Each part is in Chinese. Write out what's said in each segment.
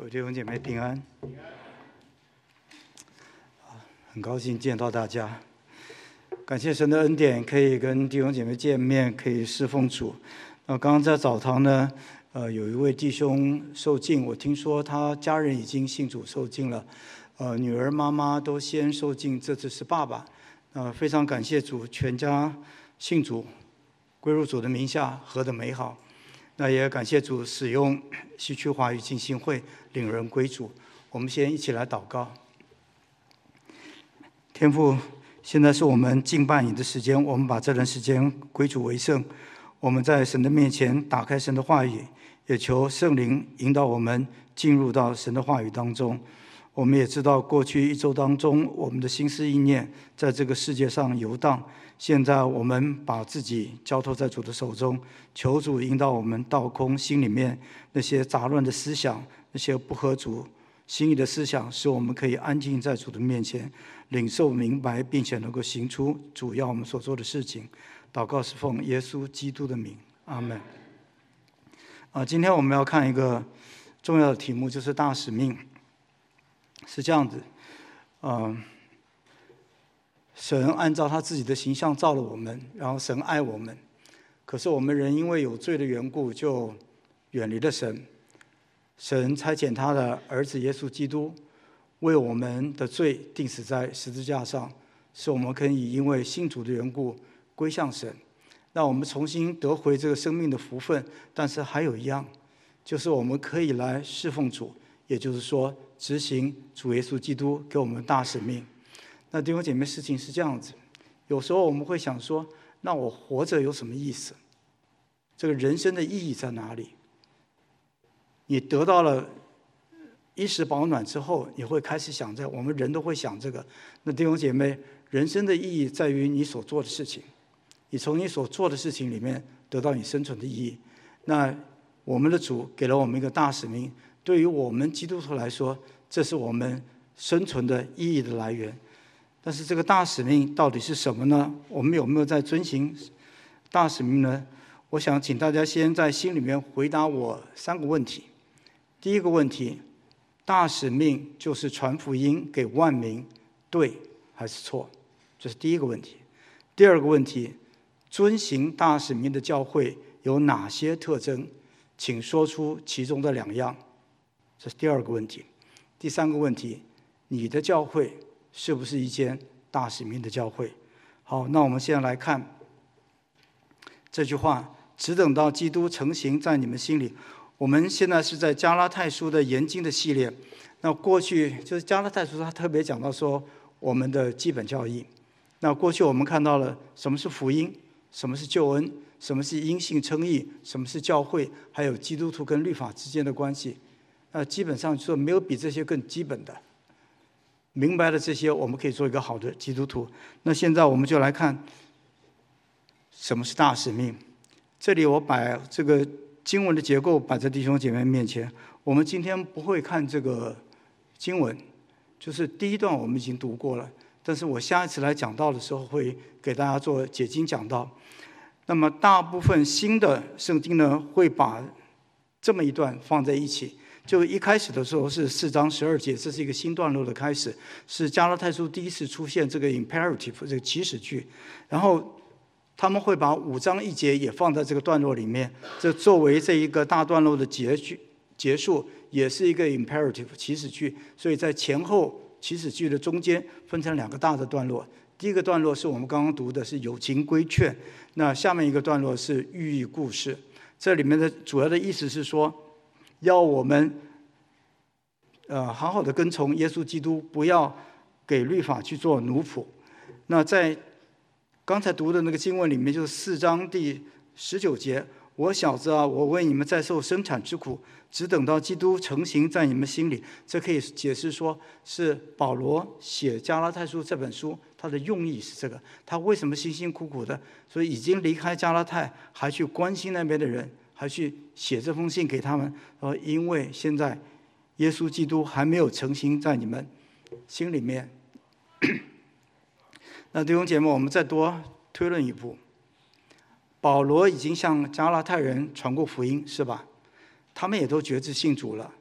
各位弟兄姐妹平安，很高兴见到大家。感谢神的恩典，可以跟弟兄姐妹见面，可以侍奉主。那刚刚在澡堂呢，有一位弟兄受浸，我听说他家人已经信主受浸了，女儿妈妈都先受浸，这次是爸爸。非常感谢主，全家信主，归入主的名下，何等美好！那也感谢主使用西区华语浸信会领人归主。我们先一起来祷告。天父，现在是我们敬拜你的时间，我们把这段时间归主为圣。我们在神的面前打开神的话语，也求圣灵引导我们进入到神的话语当中。我们也知道过去一周当中，我们的心思意念在这个世界上游荡，现在我们把自己交托在主的手中，求主引导我们倒空心里面那些杂乱的思想，那些不合主心意的思想，使我们可以安静在主的面前，领受明白，并且能够行出主要我们所做的事情。祷告是奉耶稣基督的名，阿们。今天我们要看一个重要的题目，就是大使命。是这样子，神按照他自己的形象造了我们，然后神爱我们，可是我们人因为有罪的缘故，就远离了神。神差遣他的儿子耶稣基督，为我们的罪钉死在十字架上，使我们可以因为信主的缘故归向神，让我们重新得回这个生命的福分。但是还有一样，就是我们可以来侍奉主，也就是说执行主耶稣基督给我们的大使命。那弟兄姐妹，事情是这样子，有时候我们会想说，那我活着有什么意思？这个人生的意义在哪里？你得到了衣食饱暖之后，你会开始想这个，我们人都会想这个。那弟兄姐妹，人生的意义在于你所做的事情，你从你所做的事情里面得到你生存的意义。那我们的主给了我们一个大使命，对于我们基督徒来说，这是我们生存的意义的来源。但是这个大使命到底是什么呢？我们有没有在遵行大使命呢？我想请大家先在心里面回答我3个问题。第一个问题，大使命就是传福音给万民，对还是错？这是第一个问题。第二个问题，遵行大使命的教会有哪些特征？请说出其中的2样。这是第二个问题。第3个问题，你的教会是不是一间大使命的教会？好，那我们现在来看这句话，只等到基督成形在你们心里。我们现在是在加拉太书的研经的系列。那过去就是加拉太书，他特别讲到说我们的基本教义。那过去我们看到了什么是福音，什么是救恩，什么是因信称义，什么是教会，还有基督徒跟律法之间的关系。基本上说没有比这些更基本的。明白了这些，我们可以做一个好的基督徒。那现在我们就来看什么是大使命。这里我把这个经文的结构摆在弟兄姐妹面前。我们今天不会看这个经文，就是第一段我们已经读过了，但是我下一次来讲道的时候会给大家做解经讲道。那么大部分新的圣经呢，会把这么一段放在一起。就一开始的时候是4章12节，这是一个新段落的开始，是加拉太书第一次出现这个 imperative 这个祈使句，然后他们会把5章1节也放在这个段落里面，这作为这一个大段落的结束，也是一个 imperative 祈使句。所以在前后祈使句的中间分成2个大的段落。第一个段落是我们刚刚读的，是有情规劝，那下面一个段落是寓意故事。这里面的主要的意思是说，要我们好好的跟从耶稣基督，不要给律法去做奴仆。那在刚才读的那个经文里面，就是4章第19节，我小子啊，我为你们在受生产之苦，只等到基督成形在你们心里。这可以解释说是保罗写加拉太书这本书，他的用意是这个。他为什么辛辛苦苦的，所以已经离开加拉太，还去关心那边的人，还去写这封信给他们，因为现在耶稣基督还没有成形在你们心里面。那弟兄姐妹，我们再多推论一步，保罗已经向加拉太人传过福音，是吧？他们也都决志信主了。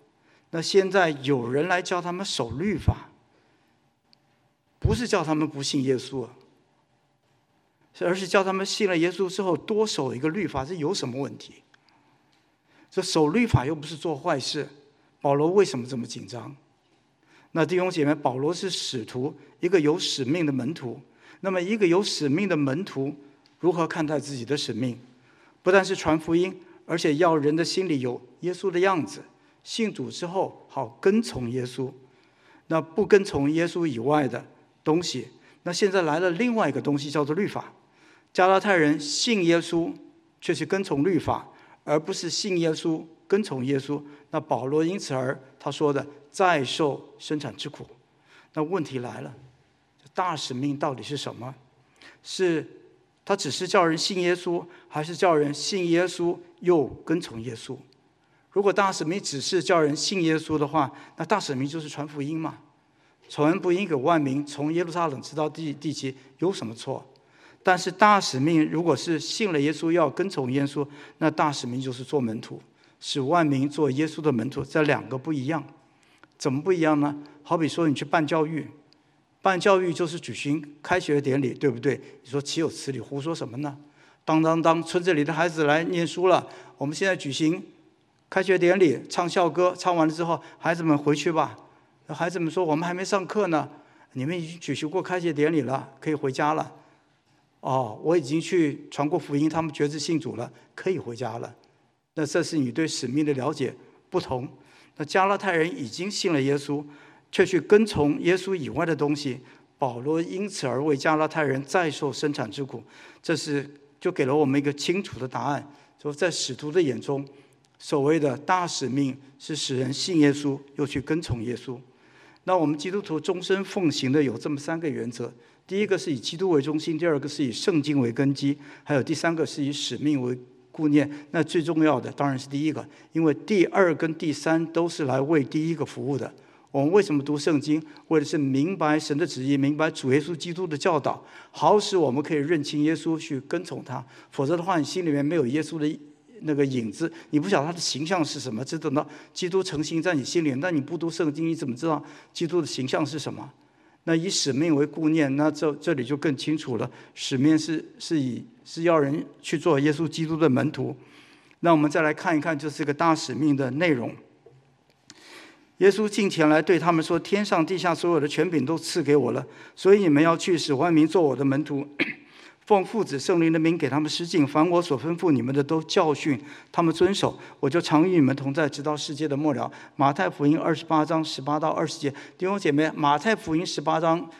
那现在有人来叫他们守律法，不是叫他们不信耶稣，而是叫他们信了耶稣之后多守一个律法，这有什么问题？这守律法又不是做坏事，保罗为什么这么紧张？那弟兄姐妹，保罗是使徒，一个有使命的门徒。那么一个有使命的门徒如何看待自己的使命？不但是传福音，而且要人的心里有耶稣的样子，信主之后好跟从耶稣。那不跟从耶稣以外的东西，那现在来了另外一个东西，叫做律法。加拉太人信耶稣却是跟从律法，而不是信耶稣跟从耶稣。那保罗因此而他说的再受生产之苦。那问题来了，大使命到底是什么？是他只是叫人信耶稣，还是叫人信耶稣又跟从耶稣？如果大使命只是叫人信耶稣的话，那大使命就是传福音嘛，传福音给万民，从耶路撒冷直到地极，有什么错？但是大使命如果是信了耶稣要跟从耶稣，那大使命就是做门徒，使万民做耶稣的门徒。这两个不一样。怎么不一样呢？好比说你去办教育，办教育就是举行开学典礼，对不对？你说岂有此理，胡说什么呢？当村子里的孩子来念书了，我们现在举行开学典礼，唱校歌，唱完了之后孩子们回去吧。孩子们说我们还没上课呢，你们已经举行过开学典礼了，可以回家了。我已经去传过福音，他们决志信主了，可以回家了。那这是你对使命的了解不同。那加拉太人已经信了耶稣，却去跟从耶稣以外的东西，保罗因此而为加拉太人再受生产之苦。这是就给了我们一个清楚的答案，说在使徒的眼中，所谓的大使命是使人信耶稣又去跟从耶稣。那我们基督徒终身奉行的有这么3个原则：第一个是以基督为中心，第二个是以圣经为根基，还有第3个是以使命为顾念。那最重要的当然是第一个，因为第2跟第3都是来为第一个服务的。我们为什么读圣经？为的是明白神的旨意，明白主耶稣基督的教导，好使我们可以认清耶稣，去跟从他。否则的话，你心里面没有耶稣的那个影子，你不晓得他的形象是什么。只等到基督成形在你心里，那你不读圣经，你怎么知道基督的形象是什么？那以使命为顾念，那这里就更清楚了。使命是要人去做耶稣基督的门徒。那我们再来看一看这是个大使命的内容。耶稣近前来对他们说：天上地下所有的权柄都赐给我了，所以你们要去使万民做我的门徒，奉父子圣灵的名给他们施浸，凡我所吩咐你们的都教训他们遵守，我就常与你们同在，直到世界的末了。马太福音28章18到20节。弟兄姐妹，马太福音28章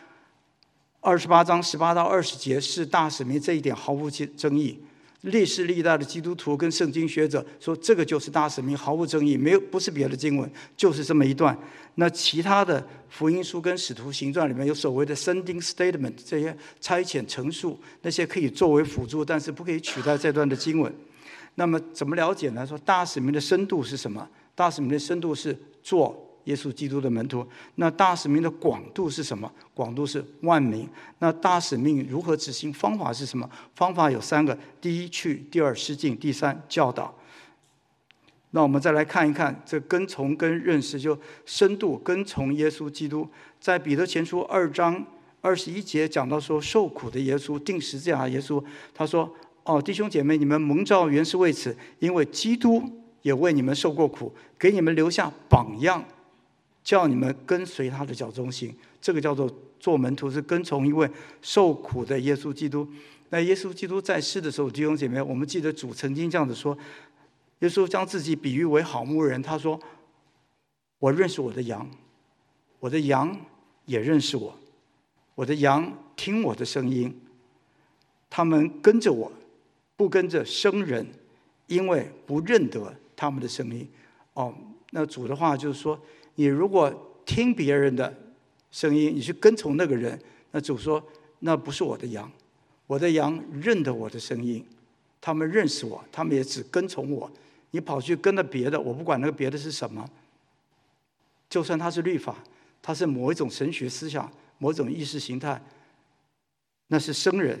18到20节是大使命，这一点毫无争议。历世历代的基督徒跟圣经学者说，这个就是大使命，毫无争议，不是别的经文，就是这么一段。那其他的福音书跟使徒行传里面有所谓的 sending statement， 这些差遣陈述，那些可以作为辅助，但是不可以取代这段的经文。那么怎么了解呢？说大使命的深度是什么？大使命的深度是做耶稣基督的门徒。那大使命的广度是什么？广度是万民。那大使命如何执行？方法是什么？方法有3个：第一，去；第二，施浸；第三，教导。那我们再来看一看这跟从跟认识，就深度跟从耶稣基督。在彼得前书2章21节讲到说，受苦的耶稣，钉十字架的耶稣，他说：弟兄姐妹，你们蒙召原是为此，因为基督也为你们受过苦，给你们留下榜样，叫你们跟随他的脚中行。这个叫做做门徒，是跟从一位受苦的耶稣基督。那耶稣基督在世的时候，弟兄姐妹，我们记得主曾经这样子说，耶稣将自己比喻为好牧人，他说：我认识我的羊，我的羊也认识我，我的羊听我的声音，他们跟着我，不跟着生人，因为不认得他们的声音。那主的话就是说，你如果听别人的声音，你去跟从那个人，那主说那不是我的羊，我的羊认得我的声音，他们认识我，他们也只跟从我。你跑去跟了别的，我不管那个别的是什么，就算它是律法，它是某一种神学思想，某种意识形态，那是生人，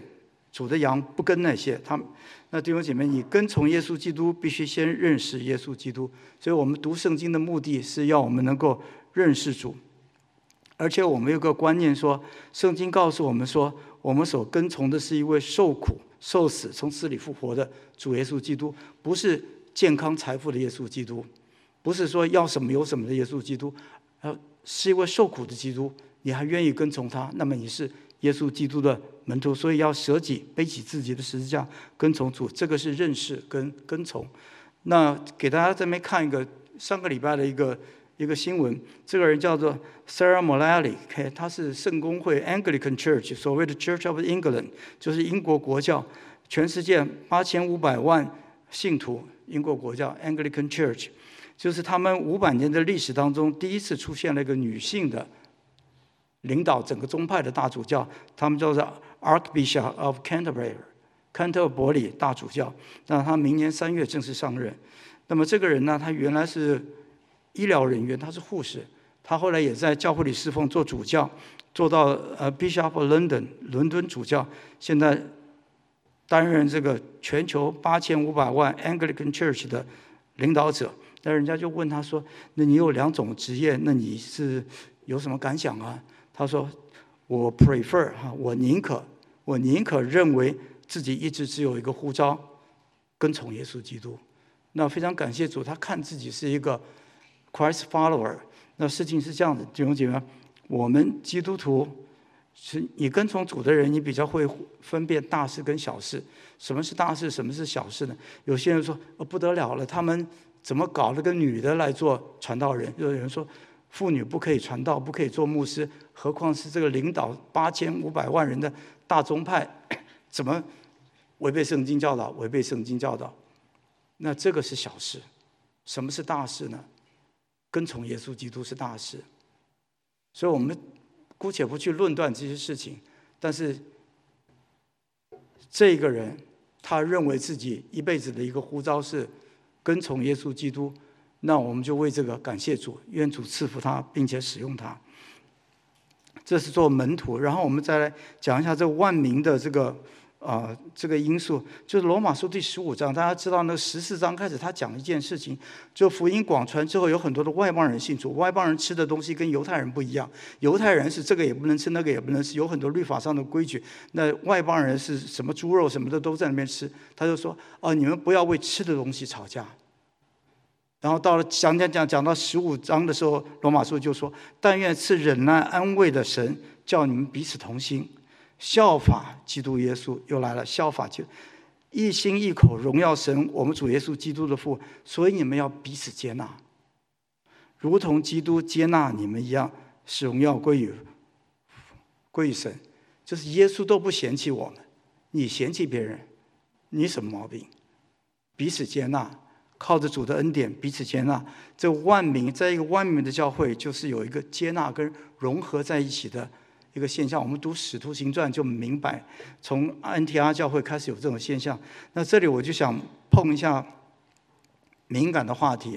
主的羊不跟那些。那弟兄姐妹，你跟从耶稣基督，必须先认识耶稣基督。所以我们读圣经的目的是要我们能够认识主。而且我们有个观念说，圣经告诉我们说，我们所跟从的是一位受苦、受死、从死里复活的主耶稣基督，不是健康财富的耶稣基督，不是说要什么有什么的耶稣基督，是一位受苦的基督。你还愿意跟从他，那么你是耶稣基督的门徒。所以要舍己，背起自己的十字架，跟从主。这个是认识跟从。那给大家这边看一个上个礼拜的一个新闻，这个人叫做 Sarah Mullally， 他是圣公会 Anglican Church， 所谓的 Church of England， 就是英国国教，全世界8500万信徒，英国国教 Anglican Church， 就是他们500年的历史当中第一次出现了一个女性的领导整个宗派的大主教，他们叫做 Archbishop of Canterbury， 坎特伯里大主教。那他明年3月正式上任。那么这个人呢，他原来是医疗人员，他是护士，他后来也在教会里侍奉，做主教，做到Bishop of London 伦敦主教，现在担任这个全球8500万 Anglican Church 的领导者。那人家就问他说：“那你有2种职业，那你是有什么感想啊？”他说：“我 prefer 我宁可认为自己一直只有一个呼召，跟从耶稣基督。”那非常感谢主，他看自己是一个 Christ follower。那事情是这样的，弟兄姐妹，我们基督徒是你跟从主的人，你比较会分辨大事跟小事。什么是大事，什么是小事呢？有些人说不得了了，他们怎么搞了个女的来做传道人？有人说妇女不可以传道，不可以做牧师，何况是这个领导8500万人的大宗派，怎么违背圣经教导？违背圣经教导，那这个是小事。什么是大事呢？跟从耶稣基督是大事。所以我们姑且不去论断这些事情，但是这个人他认为自己一辈子的一个呼召是跟从耶稣基督，那我们就为这个感谢主，愿主赐福他，并且使用他。这是做门徒。然后我们再来讲一下这个万民的这个因素，就是罗马书第15章。大家知道那14章开始他讲一件事情，就福音广传之后，有很多的外邦人信主。外邦人吃的东西跟犹太人不一样，犹太人是这个也不能吃，那个也不能吃，有很多律法上的规矩。那外邦人是什么猪肉什么的都在那边吃。他就说你们不要为吃的东西吵架。然后到了讲到15章的时候，罗马书就说：“但愿赐忍耐安慰的神，叫你们彼此同心，效法基督耶稣。”又来了，效法就一心一口荣耀神，我们主耶稣基督的父。所以你们要彼此接纳，如同基督接纳你们一样，使荣耀归于神。就是耶稣都不嫌弃我们，你嫌弃别人，你什么毛病？彼此接纳。靠着主的恩典彼此接纳，这万民在一个万民的教会，就是有一个接纳跟融合在一起的一个现象。我们读使徒行传就明白，从安提阿教会开始有这种现象。那这里我就想碰一下敏感的话题。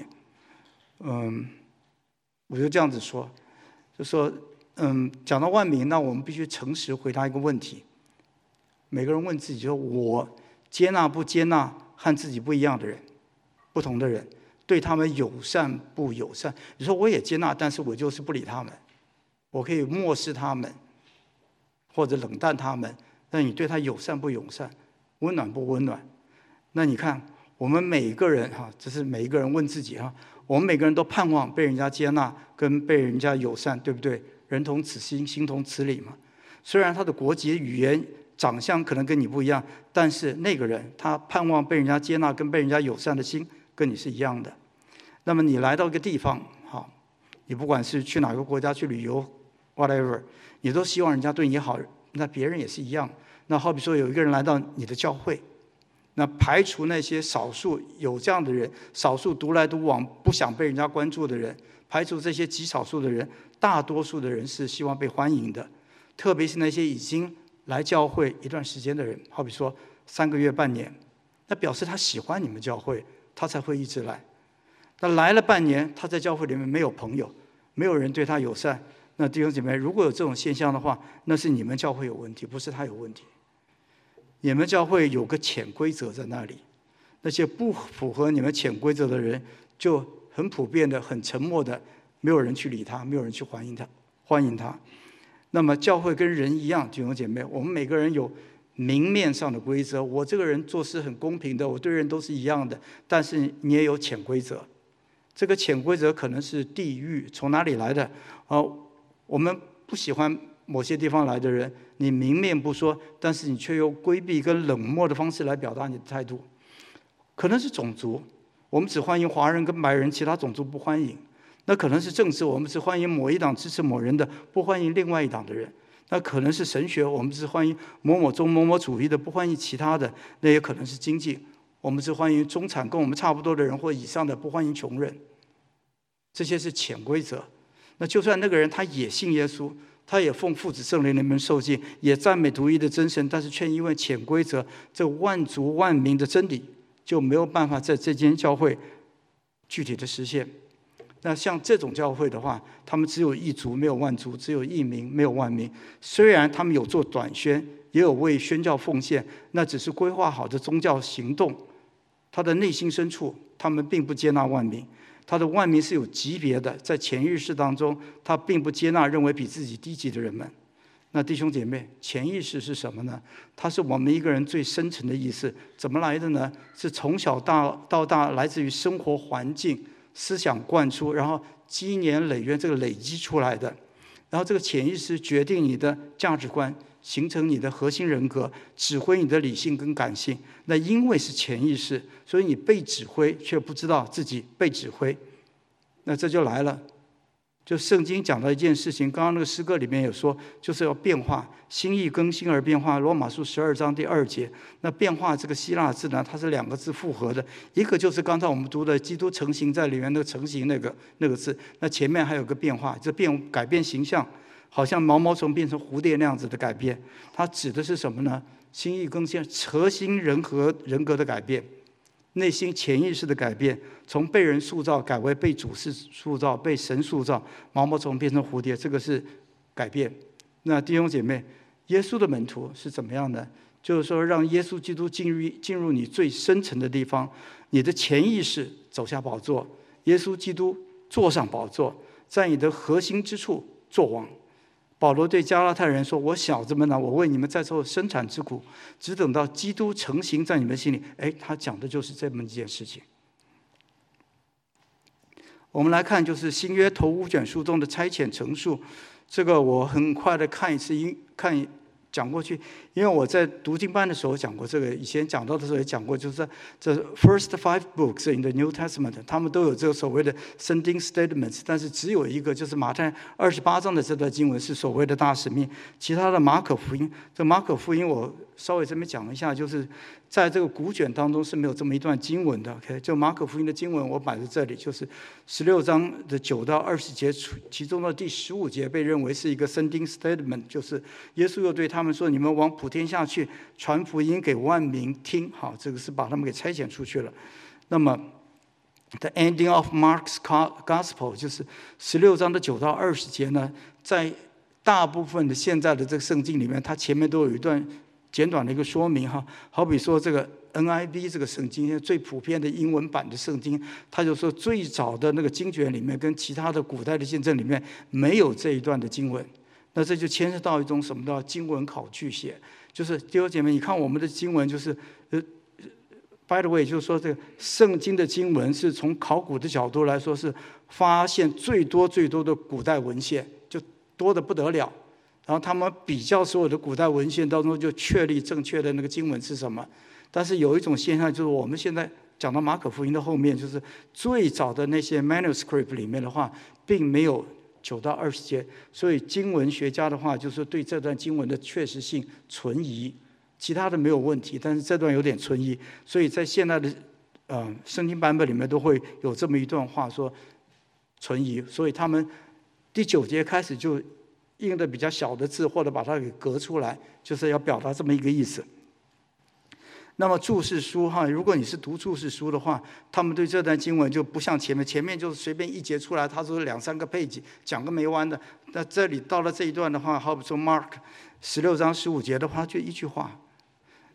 我就这样子说，就说讲到万民，那我们必须诚实回答一个问题。每个人问自己，说我接纳不接纳和自己不一样的人，不同的人，对他们友善不友善？你说我也接纳，但是我就是不理他们，我可以漠视他们，或者冷淡他们。那你对他友善不友善，温暖不温暖？那你看我们每个人这是每一个人问自己我们每个人都盼望被人家接纳跟被人家友善，对不对？人同此心，心同此理嘛。虽然他的国籍、语言、长相可能跟你不一样，但是那个人他盼望被人家接纳跟被人家友善的心跟你是一样的。那么你来到一个地方，你不管是去哪个国家去旅游 whatever， 你都希望人家对你好，那别人也是一样。那好比说有一个人来到你的教会，那排除那些少数有这样的人，少数独来独往不想被人家关注的人，排除这些极少数的人，大多数的人是希望被欢迎的。特别是那些已经来教会一段时间的人，好比说3个月、半年，那表示他喜欢你们教会，他才会一直来。那来了半年，他在教会里面没有朋友，没有人对他友善。那弟兄姐妹，如果有这种现象的话，那是你们教会有问题，不是他有问题。 你们教会有个潜规则在那里，那些不符合你们潜规则的人，就很普遍的、很沉默的，没有人去理他，没有人去欢迎他。那么教会跟人一样，弟兄姐妹，我们每个人有明面上的规则，我这个人做事很公平的，我对人都是一样的。但是你也有潜规则，这个潜规则可能是地域，从哪里来的？我们不喜欢某些地方来的人，你明面不说，但是你却用规避跟冷漠的方式来表达你的态度。可能是种族，我们只欢迎华人跟白人，其他种族不欢迎。那可能是政治，我们只欢迎某一党支持某人的，不欢迎另外一党的人。那可能是神学，我们只欢迎某某宗某某主义的，不欢迎其他的。那也可能是经济，我们只欢迎中产跟我们差不多的人或以上的，不欢迎穷人。这些是潜规则。那就算那个人他也信耶稣，他也奉父子圣灵的名受浸，也赞美独一的真神，但是却因为潜规则，这万族万民的真理就没有办法在这间教会具体的实现。那像这种教会的话，他们只有一族没有万族，只有一民没有万民。虽然他们有做短宣，也有为宣教奉献，那只是规划好的宗教行动。他的内心深处，他们并不接纳万民。他的万民是有级别的，在潜意识当中，他并不接纳认为比自己低级的人们。那弟兄姐妹，潜意识是什么呢？它是我们一个人最深层的意识。怎么来的呢？是从小到大来自于生活环境、思想灌输，然后积年累月这个累积出来的。然后这个潜意识决定你的价值观，形成你的核心人格，指挥你的理性跟感性。那因为是潜意识，所以你被指挥却不知道自己被指挥。那这就来了，就圣经讲到一件事情，刚刚那个诗歌里面有说，就是要变化，心意更新而变化。罗马书12章第2节，那变化这个希腊字呢，它是2个字复合的，一个就是刚才我们读的基督成形在里面那个成形那个字，那前面还有个变化，这改变形象，好像毛毛虫变成蝴蝶那样子的改变。它指的是什么呢？心意更新，核心人格的改变，内心潜意识的改变，从被人塑造改为被主塑造，被神塑造，毛毛虫变成蝴蝶，这个是改变。那弟兄姐妹，耶稣的门徒是怎么样的？就是说，让耶稣基督进入你最深层的地方，你的潜意识走下宝座，耶稣基督坐上宝座，在你的核心之处作王。保罗对加拉太人说：“我小子们呢，我为你们在受生产之苦，只等到基督成形在你们心里。”他讲的就是这么一件事情。我们来看，就是新约头5卷书中的差遣陈述，这个我很快的看一次，讲过去，因为我在读经班的时候讲过这个，以前讲到的时候也讲过，就是这 first 5 books in the New Testament， 他们都有这个所谓的 sending statements， 但是只有一个，就是马太28章的这段经文是所谓的大使命，其他的马可福音，这马可福音我稍微这边讲一下，就是在这个古卷当中是没有这么一段经文的。OK， 就马可福音的经文我摆在这里，就是16章的9到20节，其中的第15节被认为是一个 sending statement， 就是耶稣又对他们说：“你们往普天下去，传福音给万民听。”好，这个是把他们给差遣出去了。那么 The ending of Mark's Gospel 就是16章的9到20节呢，在大部分的现在的这个圣经里面，它前面都有一段简短的一个说明哈。好比说这个 NIV 这个圣经最普遍的英文版的圣经，它就说最早的那个经卷里面跟其他的古代的见证里面没有这一段的经文。那这就牵涉到一种什么叫经文考据学，就是弟兄姐妹，你看我们的经文就是by the way， 就是说这个圣经的经文是从考古的角度来说是发现最多的古代文献，就多得不得了。然后他们比较所有的古代文献当中，就确立正确的那个经文是什么。但是有一种现象，就是我们现在讲到马可福音的后面，就是最早的那些 manuscript 里面的话，并没有9到20节，所以经文学家的话，就是对这段经文的确实性存疑，其他的没有问题，但是这段有点存疑，所以在现在的圣经版本里面都会有这么一段话说存疑，所以他们第9节开始就印的比较小的字，或者把它给隔出来，就是要表达这么一个意思。那么注释书哈，如果你是读注释书的话，他们对这段经文就不像前面就是随便一节出来，他说2、3个配节讲个没完的。那这里到了这一段的话，好比说 Mark 16章15节的话，就一句话。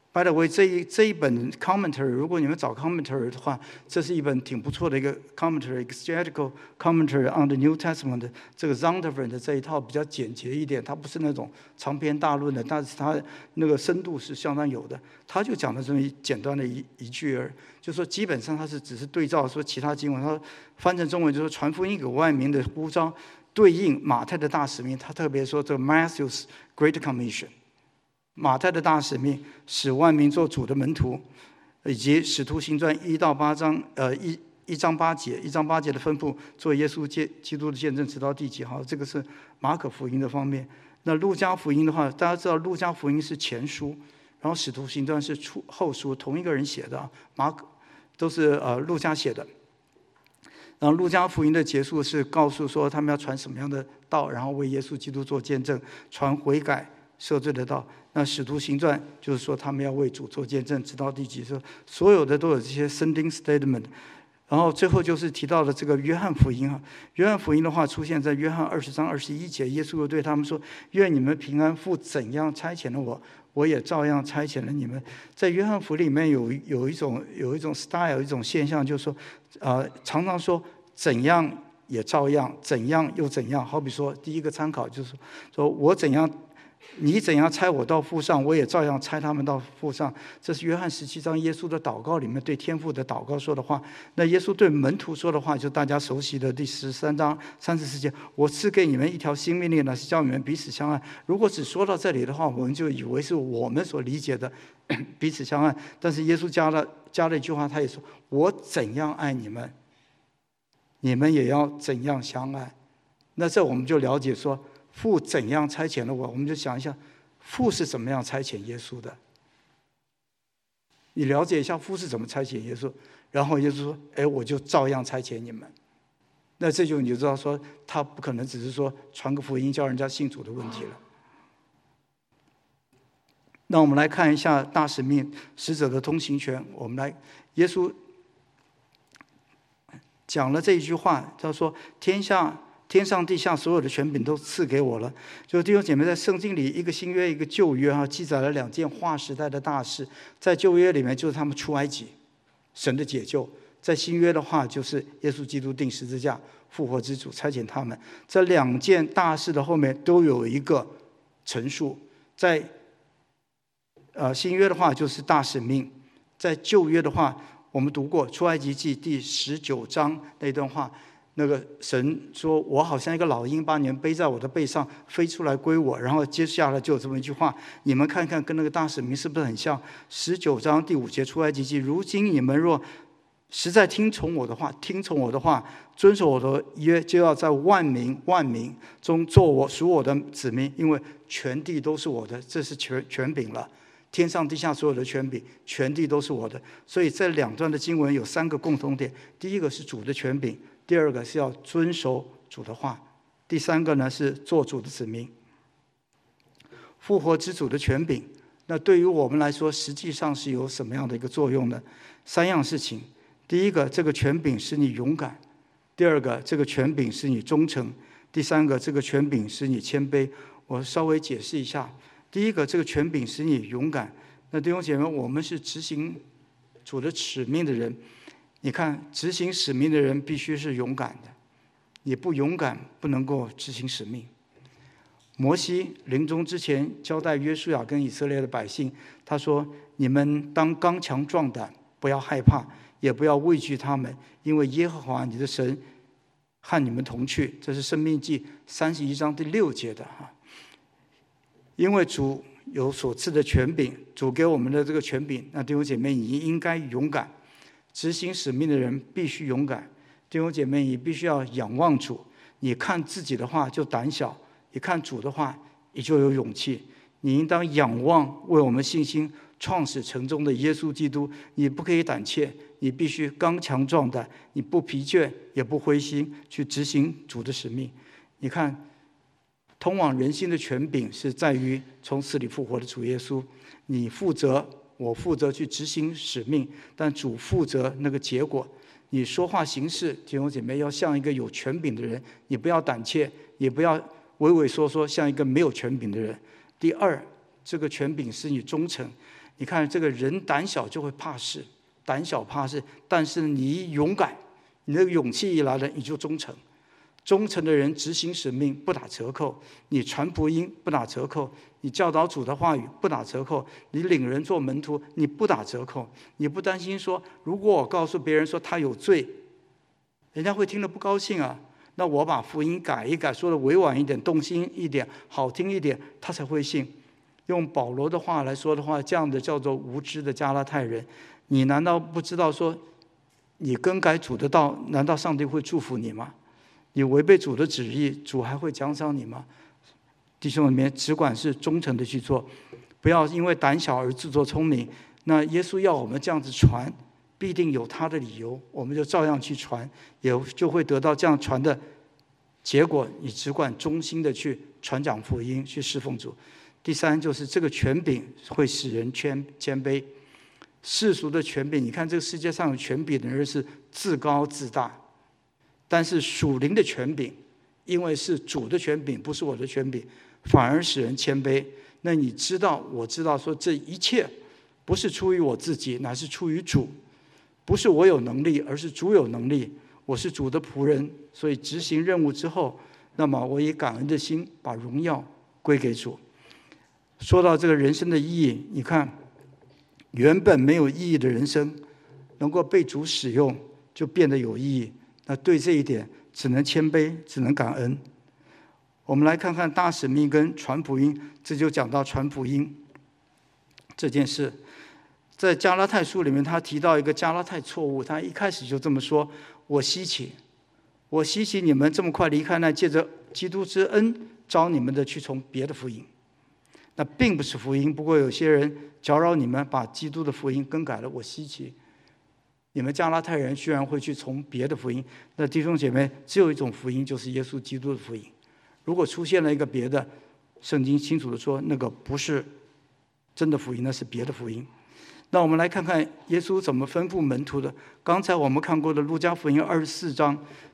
By the way， 这一本 commentary， 如果你们找 commentary 的话，这是一本挺不错的一个 commentary，exegetical commentary on the New Testament。这个 Zondervan 的这一套比较简洁一点，它不是那种长篇大论的，但是它那个深度是相当有的。他就讲了这么简单的一句而已，就说基本上他只是对照说其他经文，他翻成中文就是传福音给万民的呼召对应马太的大使命。他特别说这个 Matthew's Great Commission。马太的大使命，使万民做主的门徒，以及使徒行传1到8章，1章8节的吩咐，做耶稣基督的见证，直到地极。好，这个是马可福音的方面。那路加福音的话，大家知道路加福音是前书，然后使徒行传是后书，同一个人写的，马可都是路加写的。然后路加福音的结束是告诉说他们要传什么样的道，然后为耶稣基督做见证，传悔改赦罪的道。那使徒行传就是说他们要为主做见证，直到地极。说所有的都有这些 sending statement。然后最后就是提到了这个约翰福音啊，约翰福音的话出现在约翰20章21节，耶稣又对他们说：“愿你们平安，父怎样差遣了我，我也照样差遣了你们。”在约翰福音里面有一种 style， 一种现象，就是说，常常说怎样也照样，怎样又怎样。好比说，第一个参考就是说我怎样。你怎样差我到父上，我也照样差他们到父上。这是约翰17章耶稣的祷告里面对天父的祷告说的话。那耶稣对门徒说的话，就大家熟悉的第13章34节：“我赐给你们一条新命令呢，是叫你们彼此相爱。”如果只说到这里的话，我们就以为是我们所理解的彼此相爱。但是耶稣加了一句话，他也说：“我怎样爱你们，你们也要怎样相爱。”那这我们就了解说，父怎样差遣了我，我们就想一下，父是怎么样差遣耶稣的？你了解一下父是怎么差遣耶稣，然后耶稣说：“哎，我就照样差遣你们。”那这就你就知道说，他不可能只是说传个福音叫人家信主的问题了。那我们来看一下大使命使者的通行权。我们来，耶稣讲了这一句话，他说：“天上地下所有的权柄都赐给我了。”就弟兄姐妹，在圣经里，一个新约一个旧约记载了2件划时代的大事。在旧约里面就是他们出埃及，神的解救；在新约的话就是耶稣基督钉十字架，复活之主差遣他们。这2件大事的后面都有一个陈述。在新约的话就是大使命，在旧约的话我们读过出埃及记第19章那段话。那个神说：“我好像一个老鹰，把你们背在我的背上，飞出来归我。”然后接下来就有这么一句话，你们看看跟那个大使命是不是很像？19章第5节出埃及记：“如今你们若实在听从我的话，遵守我的约，就要在万民中做属我的子民，因为全地都是我的。”这是权柄了，天上地下所有的权柄，全地都是我的。所以这2段的经文有3个共同点：第一个是主的权柄，第2个是要遵守主的话，第3个呢是做主的子民。复活之主的权柄，那对于我们来说实际上是有什么样的一个作用呢？3样事情。第一个，这个权柄使你勇敢；第2个，这个权柄使你忠诚；第3个，这个权柄使你谦卑。我稍微解释一下。第一个，这个权柄使你勇敢。那弟兄姐妹，我们是执行主的使命的人。你看，执行使命的人必须是勇敢的，你不勇敢不能够执行使命。摩西临终之前交代约书亚跟以色列的百姓，他说：“你们当刚强壮胆，不要害怕，也不要畏惧他们，因为耶和华你的神和你们同去。”这是申命记31章第6节的哈。因为主有所赐的权柄，主给我们的这个权柄，那弟兄姐妹，你应该勇敢。执行使命的人必须勇敢。弟兄姐妹，你必须要仰望主。你看自己的话就胆小，你看主的话你就有勇气。你应当仰望为我们信心创始成终的耶稣基督。你不可以胆怯，你必须刚强壮胆，你不疲倦也不灰心，去执行主的使命。你看，通往人心的权柄是在于从死里复活的主耶稣。你负责，我负责去执行使命，但主负责那个结果。你说话行事，弟兄姐妹，要像一个有权柄的人，你不要胆怯，也不要畏畏缩缩，像一个没有权柄的人。第2，这个权柄使你忠诚。 你看这个人胆小就会怕事，胆小怕事，但是你勇敢，你的勇气一来了，你就忠诚。忠诚的人执行使命不打折扣，你传福音不打折扣，你教导主的话语不打折扣，你领人做门徒你不打折扣。你不担心说，如果我告诉别人说他有罪，人家会听了不高兴啊，那我把福音改一改，说的委婉一点，动心一点，好听一点，他才会信。用保罗的话来说的话，这样的叫做无知的加拉太人，你难道不知道说，你更改主的道，难道上帝会祝福你吗？你违背主的旨意，主还会奖赏你吗？弟兄们，只管是忠诚的去做，不要因为胆小而自作聪明。那耶稣要我们这样子传，必定有他的理由，我们就照样去传，也就会得到这样传的结果。你只管忠心的去传讲福音，去侍奉主。第三，就是这个权柄会使人谦卑。世俗的权柄，你看这个世界上有权柄的人是自高自大，但是属灵的权柄，因为是主的权柄，不是我的权柄，反而使人谦卑。那你知道，我知道说这一切不是出于我自己，乃是出于主。不是我有能力，而是主有能力。我是主的仆人，所以执行任务之后，那么我以感恩的心把荣耀归给主。说到这个人生的意义，你看，原本没有意义的人生，能够被主使用，就变得有意义。那对这一点，只能谦卑，只能感恩。我们来看看大使命跟传福音，这就讲到传福音这件事。在加拉太书里面，他提到一个加拉太错误，他一开始就这么说：我稀奇你们这么快离开那借着基督之恩招你们的，去从别的福音。那并不是福音，不过有些人搅扰你们，把基督的福音更改了。我稀奇你们加拉太人居然会去从别的福音。那弟兄姐妹，只有一种福音，就是耶稣基督的福音。如果出现了一个别的，圣经清楚的说，那个不是真的福音，那是别的福音。那我们来看看耶稣怎么吩咐门徒的。刚才我们看过的路加福音24章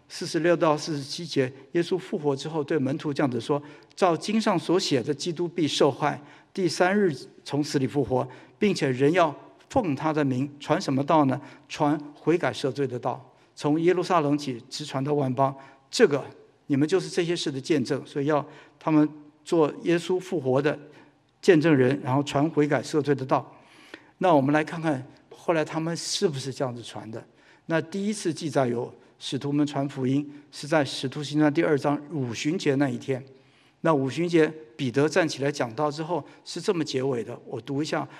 46到47节，耶稣复活之后对门徒这样子说：照经上所写的，基督必受害，第3日从死里复活，并且人要奉他的名传什么道呢？传悔改赦罪的道，从耶路撒冷起，直传到万邦。这个你们就是这些事的见证，所以要他们做耶稣复活的见证人，然后传悔改赦罪的道。那我们来看看后来他们是不是这样子传的。那第一次记载有使徒们传福音，是在使徒行传第2章五旬节那一天。那五旬节彼得站起来讲道之后是这么结尾的，我读一下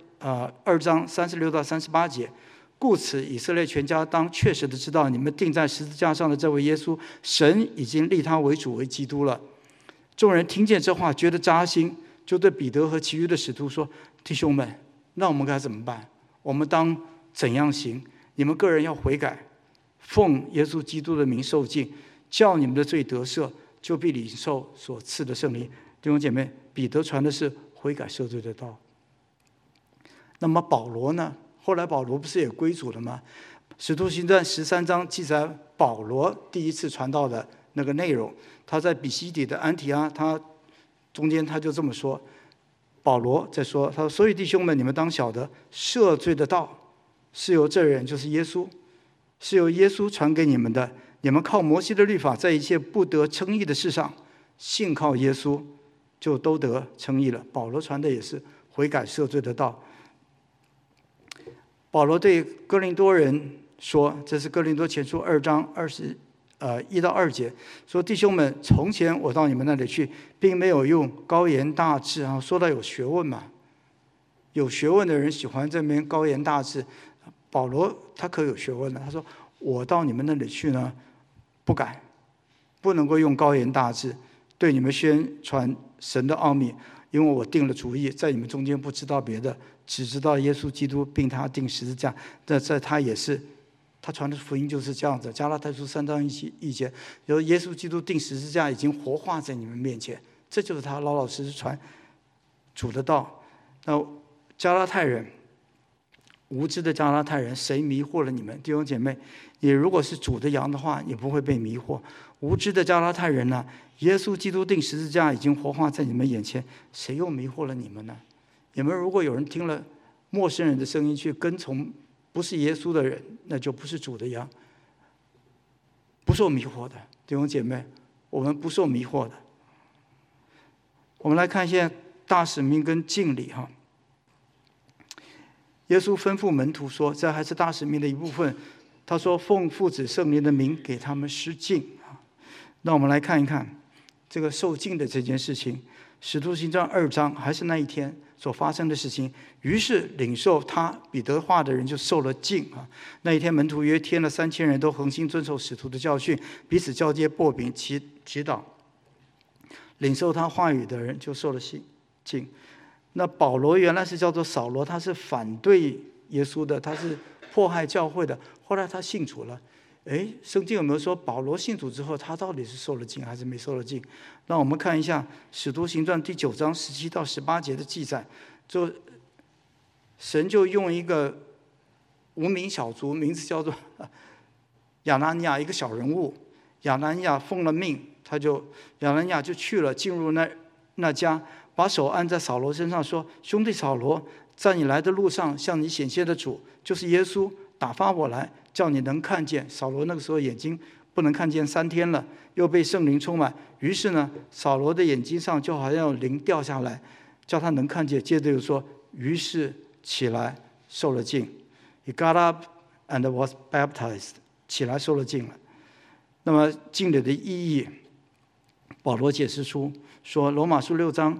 2章36到38节。故此以色列全家当确实的知道，你们钉在十字架上的这位耶稣，神已经立他为主为基督了。众人听见这话觉得扎心，就对彼得和其余的使徒说：弟兄们，那我们该怎么办？我们当怎样行？你们个人要悔改，奉耶稣基督的名受浸，叫你们的罪得赦，就必领受所赐的圣灵。弟兄姐妹，彼得传的是悔改赦罪的道。那么保罗呢？后来保罗不是也归主了吗？使徒行传13章记载保罗第一次传道的那个内容。他在比西底的安提阿，他中间他就这么说，保罗在说，他说：所以弟兄们，你们当晓得，赦罪的道是由这人，就是耶稣，是由耶稣传给你们的。你们靠摩西的律法，在一切不得称义的事上，信靠耶稣，就都得称义了。保罗传的也是悔改赦罪的道。保罗对哥林多人说，这是哥林多前书2章1到2节，说：弟兄们，从前我到你们那里去，并没有用高言大志。然后说到有学问嘛，有学问的人喜欢这边高言大志。保罗他可有学问了，他说：我到你们那里去呢，不敢，不能够用高言大志对你们宣传神的奥秘，因为我定了主意，在你们中间不知道别的，只知道耶稣基督，并他钉十字架。在他也是，他传的福音就是这样子。加拉太书3章1节，由耶稣基督钉十字架已经活化在你们面前，这就是他老老实实传主的道。那加拉太人，无知的加拉太人，谁迷惑了你们？弟兄姐妹，你如果是主的羊的话，你不会被迷惑。无知的加拉太人呢？耶稣基督钉十字架已经活化在你们眼前，谁又迷惑了你们呢？你们如果有人听了陌生人的声音去跟从不是耶稣的人，那就不是主的羊，不受迷惑的。弟兄姐妹，我们不受迷惑的。我们来看一下大使命跟敬礼哈。耶稣吩咐门徒说，这还是大使命的一部分。他说：“奉父子圣灵的名给他们施浸。”那我们来看一看这个受浸的这件事情，《使徒行传》2章还是那一天所发生的事情。于是领受他彼得话的人就受了浸啊。那一天门徒约添了3000人，都恒心遵守使徒的教训，彼此交接擘饼祈祷。领受他话语的人就受了浸。那保罗原来是叫做扫罗，他是反对耶稣的，他是迫害教会的。后来他信主了。圣经有没有说保罗信主之后，他到底是受了浸还是没受了浸？让我们看一下《使徒行传》第9章17到18节的记载。就神就用一个无名小卒，名字叫做亚拿尼亚，一个小人物。亚拿尼亚奉了命，亚拿尼亚就去了，进入那家，把手按在扫罗身上，说：“兄弟扫罗，在你来的路上向你显现的主，就是耶稣，打发我来，叫你能看见。”扫罗那个时候眼睛不能看见3天了，又被圣灵充满。于是呢，扫罗的眼睛上就好像有灵掉下来，叫他能看见。接着又说：“于是起来受了浸。” He got up and was baptized. 起来受了浸了。那么浸礼的意义，保罗解释出说，罗马书6章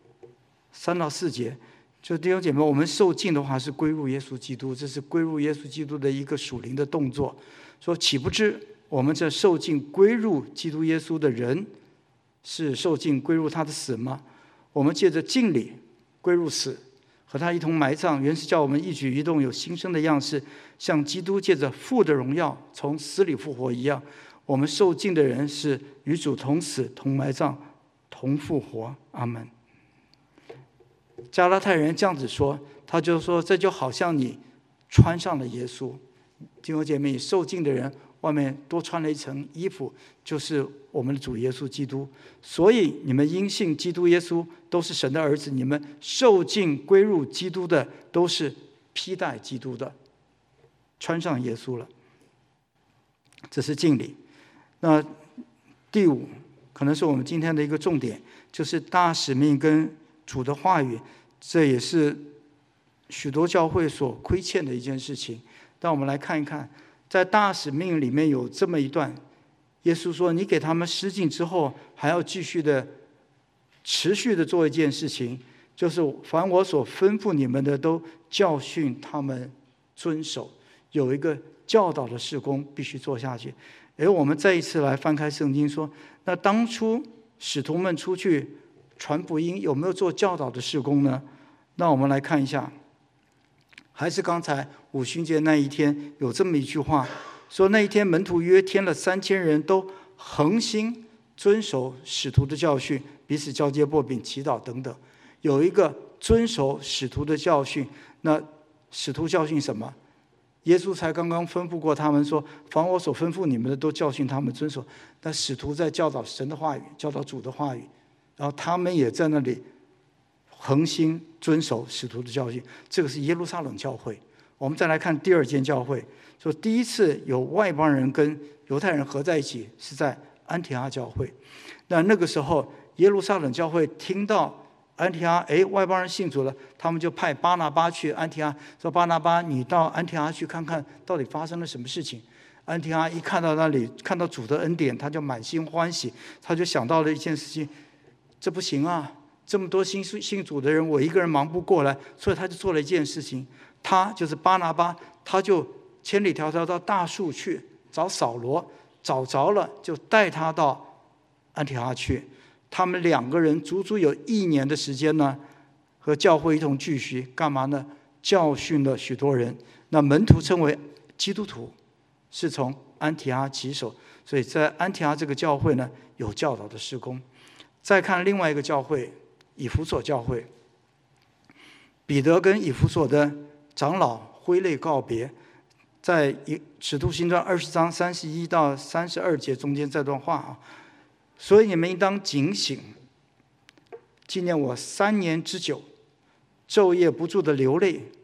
3到4节，就弟兄姐妹，我们受浸的话是归入耶稣基督，这是归入耶稣基督的一个属灵的动作。说岂不知我们这受浸归入基督耶稣的人，是受浸归入他的死吗？我们借着浸礼归入死，和他一同埋葬，原是叫我们一举一动有新生的样式，像基督借着父的荣耀从死里复活一样。我们受浸的人是与主同死、同埋葬、同复活。阿们。加拉太人这样子说，他就说，这就好像你穿上了耶稣。弟兄姐妹，受浸的人外面多穿了一层衣服，就是我们的主耶稣基督。所以你们因信基督耶稣都是神的儿子，你们受浸归入基督的都是披戴基督的，穿上耶稣了。这是浸礼。那第5可能是我们今天的一个重点，就是大使命跟主的话语，这也是许多教会所亏欠的一件事情。让我们来看一看，在大使命里面有这么一段，耶稣说：“你给他们施浸之后，还要继续的、持续的做一件事情，就是凡我所吩咐你们的，都教训他们遵守。”有一个教导的事工必须做下去。我们再一次来翻开圣经说，那当初使徒们出去传福音，有没有做教导的事工呢？那我们来看一下，还是刚才五旬节那一天有这么一句话，说那一天门徒约添了3000人，都恒心遵守使徒的教训，彼此交接擘饼祈祷等等。有一个遵守使徒的教训。那使徒教训什么？耶稣才刚刚吩咐过他们说，凡我所吩咐你们的，都教训他们遵守。但使徒在教导神的话语，教导主的话语，然后他们也在那里恒心遵守使徒的教训。这个是耶路撒冷教会。我们再来看第2间教会，说第一次有外邦人跟犹太人合在一起是在安提阿教会。那个时候耶路撒冷教会听到安提阿外邦人信主了，他们就派巴拿巴去安提阿，说：“巴拿巴，你到安提阿去看看到底发生了什么事情。”安提阿一看到那里，看到主的恩典，他就满心欢喜，他就想到了一件事情，这不行啊，这么多信主的人，我一个人忙不过来，所以他就做了一件事情，他就是巴拿巴，他就千里迢迢到大树去找扫罗，找着了就带他到安提阿去。他们2个人足足有1年的时间呢，和教会一同聚集，干嘛呢？教训了许多人。那门徒称为基督徒，是从安提阿起手，所以在安提阿这个教会呢，有教导的事工。再看另外一个教会，以弗所教会，彼得跟以弗所的长老挥泪告别，在使徒行传20章31到32节中间这段话啊。所以你们应当警醒，纪念我3年之久，昼夜不住的流泪，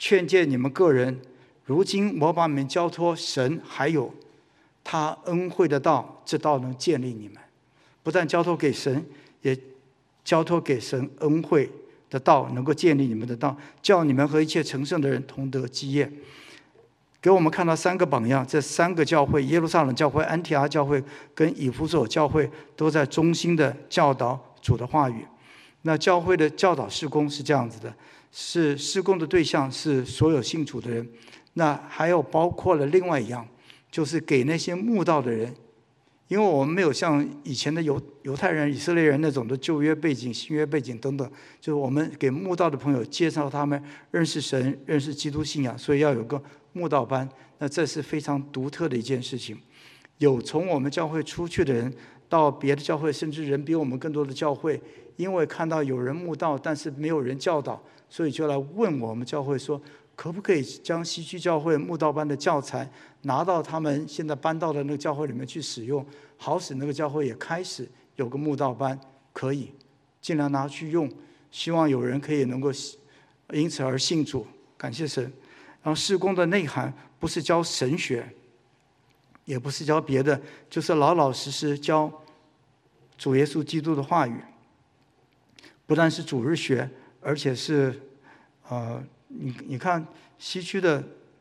劝诫你们个人，如今我把你们交托神，还有他恩惠的道，这道能建立你们。不但交托给神，也交托给神恩惠的道，能够建立你们的道，叫你们和一切成圣的人同得基业。给我们看到3个榜样，这3个教会，耶路撒冷教会、安提阿教会跟以弗所教会，都在忠心的教导主的话语。那教会的教导事工是这样子的，是事工的对象是所有信主的人，那还有包括了另外一样，就是给那些慕道的人。因为我们没有像以前的犹太人、以色列人那种的旧约背景、新约背景等等，就是我们给慕道的朋友介绍他们认识神、认识基督信仰，所以要有个慕道班。那这是非常独特的一件事情。有从我们教会出去的人到别的教会，甚至人比我们更多的教会，因为看到有人慕道，但是没有人教导，所以就来问我们教会说，可不可以将西区教会慕道班的教材拿到他们现在搬到的那个教会里面去使用，好使那个教会也开始有个慕道班，可以尽量拿去用，希望有人可以能够因此而信主，感谢神。然后事工的内涵不是教神学，也不是教别的，就是老老实实教主耶稣基督的话语。不但是主日学，而且是你看西区的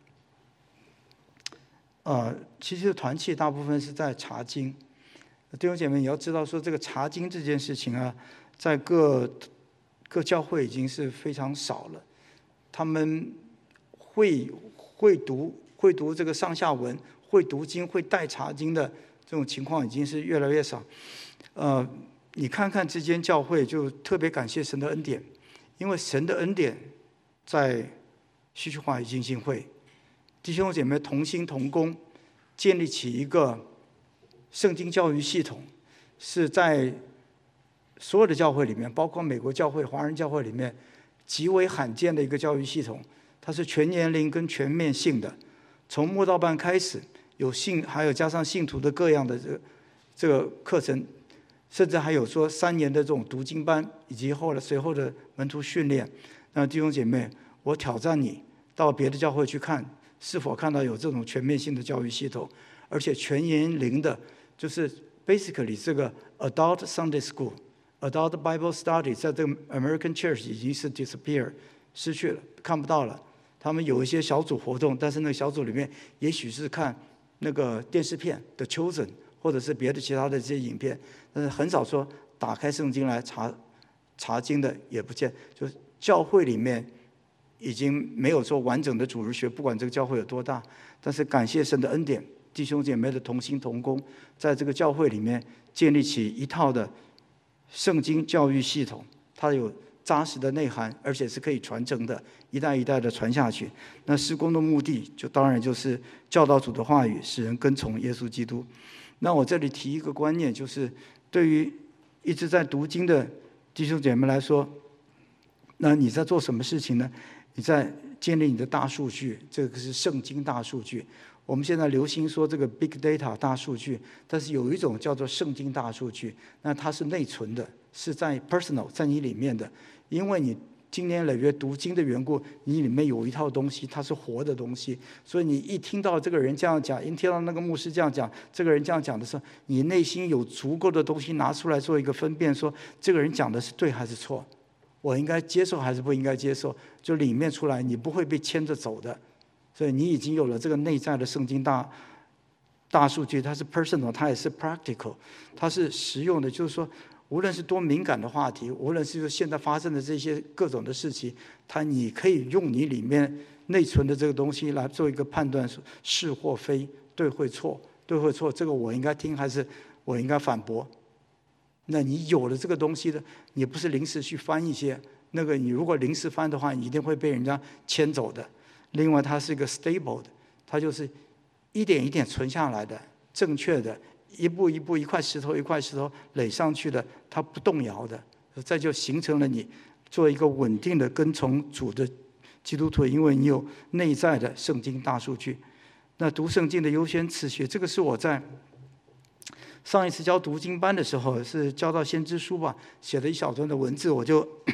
团契大部分是在查经。弟兄姐妹，你要知道说这个查经这件事情啊，在各教会已经是非常少了。他们会读这个上下文，会读经，会带查经的这种情况已经是越来越少。你看看这间教会，就特别感谢神的恩典，因为神的恩典在西区华语浸信会，弟兄姐妹同心同工，建立起一个圣经教育系统，是在所有的教会里面，包括美国教会、华人教会里面极为罕见的一个教育系统。它是全年龄跟全面性的，从慕道班开始，还有加上信徒的各样的这个课程，甚至还有说3年的这种读经班，以及随后的门徒训练。那弟兄姐妹，我挑战你到别的教会去看，是否看到有这种全面性的教育系统，而且全年龄的，就是 basically 这个 adult Sunday School、adult Bible Study 在这个 American Church 已经是 disappear 失去了，看不到了。他们有一些小组活动，但是那个小组里面也许是看那个电视片的 Chosen， 或者是别的其他的这些影片，但是很少说打开圣经来查经的也不见。就是教会里面已经没有说完整的主日学，不管这个教会有多大，但是感谢神的恩典，弟兄姐妹的同心同工，在这个教会里面建立起一套的圣经教育系统，它有扎实的内涵，而且是可以传承的，一代一代的传下去。那事工的目的当然就是教导主的话语，使人跟从耶稣基督。那我这里提一个观念，就是对于一直在读经的弟兄姐妹来说，那你在做什么事情呢？你在建立你的大数据，这个是圣经大数据。我们现在流行说这个 big data 大数据，但是有一种叫做圣经大数据，那它是内存的，是在 personal 在你里面的。因为你经年累月读经的缘故，你里面有一套东西，它是活的东西，所以你一听到这个人这样讲，一听到那个牧师这样讲，这个人这样讲的时候，你内心有足够的东西拿出来做一个分辨，说这个人讲的是对还是错，我应该接受还是不应该接受，就里面出来，你不会被牵着走的。所以你已经有了这个内在的圣经大数据，它是 personal， 它也是 practical， 它是实用的。就是说，无论是多敏感的话题，无论是现在发生的这些各种的事情，你可以用你里面内存的这个东西来做一个判断，是或非，对或错，这个我应该听还是我应该反驳？那你有了这个东西的，你不是临时去翻一些那个，你如果临时翻的话，你一定会被人家牵走的。另外，它是一个 stable 的，它就是一点一点存下来的，正确的，一步一步，一块石头一块石头垒上去的，它不动摇的，这就形成了你做一个稳定的跟从主的基督徒，因为你有内在的圣经大数据。那读圣经的优先次序，这个是我在上一次教读经班的时候，是教到先知书吧，写了一小段的文字，我就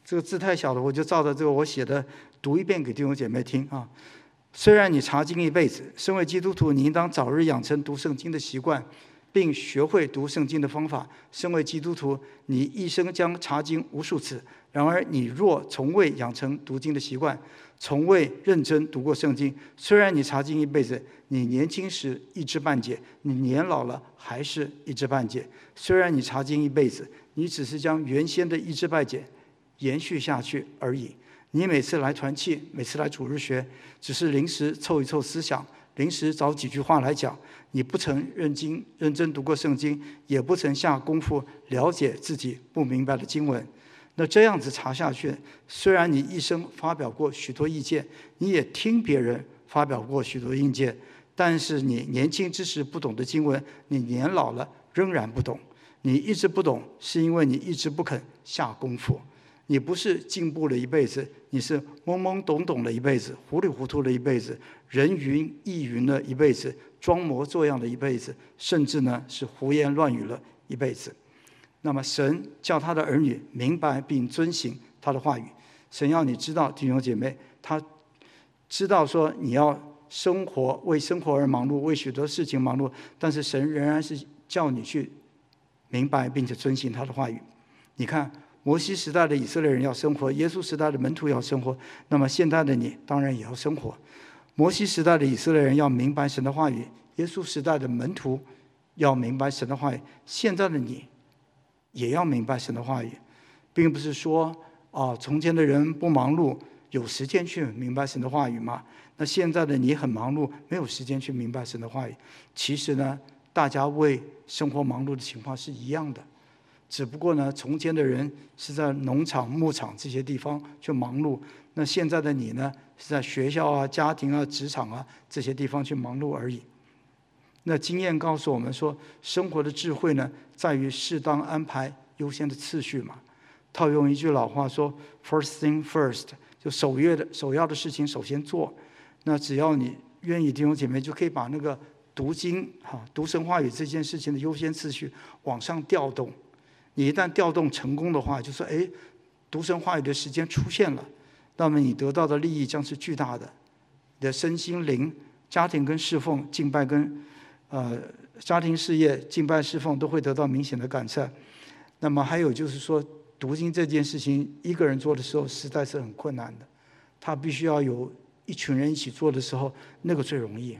这个字太小了，我就照着这个我写的读一遍给弟兄姐妹听啊。虽然你查经一辈子，身为基督徒，你应当早日养成读圣经的习惯，并学会读圣经的方法。身为基督徒，你一生将查经无数次。然而，你若从未养成读经的习惯，从未认真读过圣经，虽然你查经一辈子，你年轻时一知半解，你年老了还是一知半解。虽然你查经一辈子，你只是将原先的一知半解延续下去而已。你每次来团契，每次来主日学，只是临时凑一凑思想，临时找几句话来讲。你不曾认真读过圣经，也不曾下功夫了解自己不明白的经文。那这样子查下去，虽然你一生发表过许多意见，你也听别人发表过许多意见，但是你年轻之时不懂的经文，你年老了仍然不懂。你一直不懂，是因为你一直不肯下功夫。你不是进步了一辈子，你是懵懵懂懂了一辈子，糊里糊涂了一辈子，人云亦云了一辈子，装模作样的一辈子，甚至呢是胡言乱语了一辈子。那么神叫他的儿女明白并遵行他的话语。神要你知道，弟兄姐妹，他知道说你要生活，为生活而忙碌，为许多事情忙碌，但是神仍然是叫你去明白并且遵行他的话语。你看，摩西时代的以色列人要生活，耶稣时代的门徒要生活，那么现在的你当然也要生活。摩西时代的以色列人要明白神的话语，耶稣时代的门徒要明白神的话语，现在的你也要明白神的话语，并不是说从前的人不忙碌，有时间去明白神的话语吗？那现在的你很忙碌，没有时间去明白神的话语。其实呢，大家为生活忙碌的情况是一样的。只不过呢，从前的人是在农场、牧场这些地方去忙碌，那现在的你呢，是在学校啊、家庭啊、职场啊这些地方去忙碌而已。那经验告诉我们说，生活的智慧呢，在于适当安排优先的次序嘛。套用一句老话说 ，first thing first， 就首要的事情首先做。那只要你愿意，弟兄姐妹就可以把那个读经、读神话语这件事情的优先次序往上调动。你一旦调动成功的话，就说读神话语的时间出现了，那么你得到的利益将是巨大的。你的身心灵、家庭跟侍奉、敬拜跟家庭事业、敬拜侍奉都会得到明显的改善。那么还有就是说，读经这件事情一个人做的时候实在是很困难的，他必须要有一群人一起做的时候，那个最容易。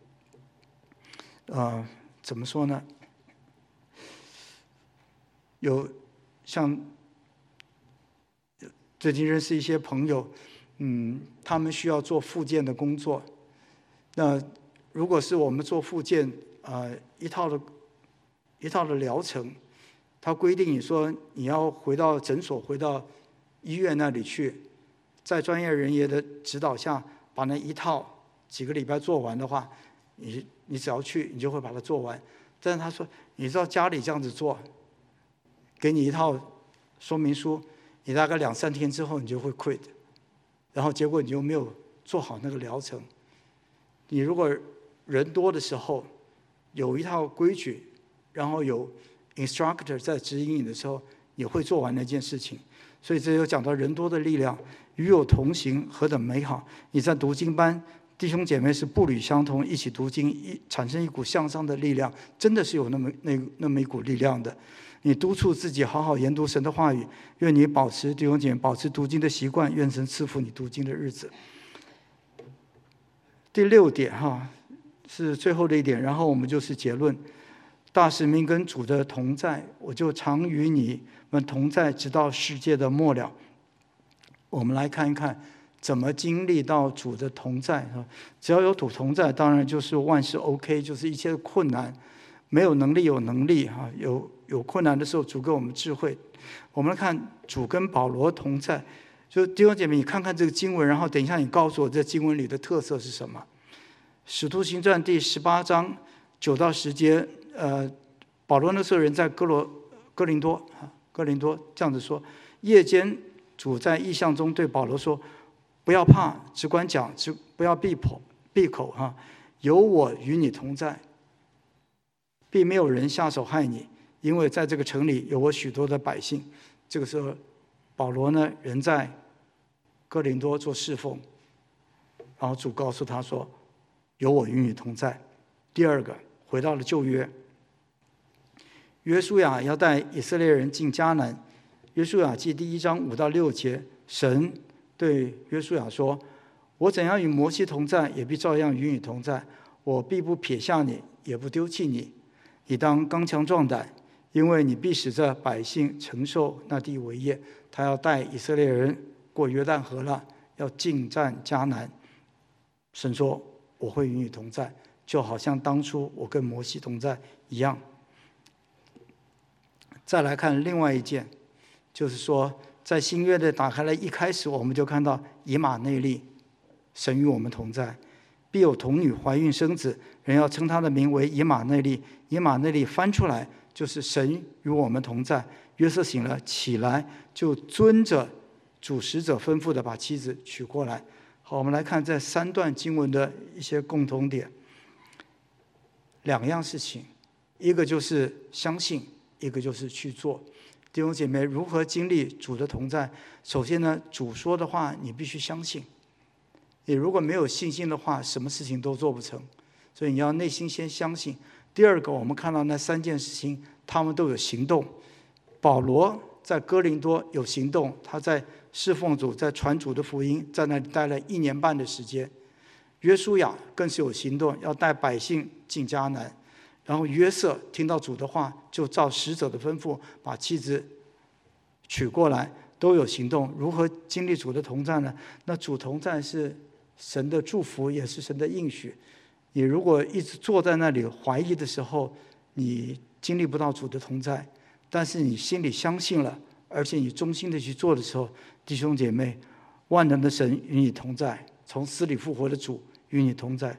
怎么说呢？有像最近认识一些朋友，他们需要做复健的工作。那如果是我们做复健，一套的疗程，他规定你说你要回到诊所、回到医院那里去，在专业人员的指导下，把那一套几个礼拜做完的话，你只要去，你就会把它做完。但是他说，你知道家里这样子做，给你一套说明书，你大概2-3天之后你就会 quit， 然后结果你就没有做好那个疗程。你如果人多的时候有一套规矩，然后有 instructor 在指引你的时候，你会做完那件事情。所以这就讲到人多的力量，与有同行何等美好。你在读经班，弟兄姐妹是步履相同，一起读经，产生一股向上的力量，真的是有那么一股力量的。你督促自己好好研读神的话语，愿你保持弟兄姐妹保持读经的习惯，愿神赐福你读经的日子。第6点是最后的一点，然后我们就是结论。大使命跟主的同在，我就常与你们同在，直到世界的末了。我们来看一看怎么经历到主的同在。只要有主同在，当然就是万事 OK， 就是一切的困难，没有能力有能力，有困难的时候主给我们智慧。我们来看主跟保罗同在，就弟兄姐妹，你看看这个经文，然后等一下你告诉我这经文里的特色是什么。使徒行传第18章9到10节，保罗那时候人在哥林多这样子说：夜间主在异象中对保罗说，不要怕，只管讲，不要闭口有我与你同在，并没有人下手害你，因为在这个城里有我许多的百姓。这个时候保罗呢人在哥林多做侍奉，然后主告诉他说：“有我与你同在。”第二个，回到了旧约，约书亚要带以色列人进迦南。约书亚记第1章5到6节，神对约书亚说：“我怎样与摩西同在，也必照样与你同在。我必不撇下你，也不丢弃你。你当刚强壮胆，因为你必使这百姓承受那地为业。”他要带以色列人过约旦河了，要进占迦南。神说：“我会与你同在，就好像当初我跟摩西同在一样。”再来看另外一件，就是说在新约的打开了一开始，我们就看到以马内利，神与我们同在。必有童女怀孕生子，人要称他的名为以马内利。以马内利翻出来就是神与我们同在。约瑟醒了起来，就遵着主使者吩咐的把妻子娶过来。好，我们来看这3段经文的一些共同点。2样事情，一个就是相信，一个就是去做。弟兄姐妹，如何经历主的同在？首先呢，主说的话你必须相信。你如果没有信心的话，什么事情都做不成。所以你要内心先相信。第二个，我们看到那3件事情，他们都有行动。保罗在哥林多有行动，他在侍奉主，在传主的福音，在那里待了1年半的时间。约书亚更是有行动，要带百姓进迦南。然后约瑟听到主的话，就照使者的吩咐把妻子娶过来，都有行动。如何经历主的同在呢？那主同在是神的祝福，也是神的应许。你如果一直坐在那里怀疑的时候，你经历不到主的同在。但是你心里相信了，而且你忠心的去做的时候，弟兄姐妹，万能的神与你同在，从死里复活的主与你同在。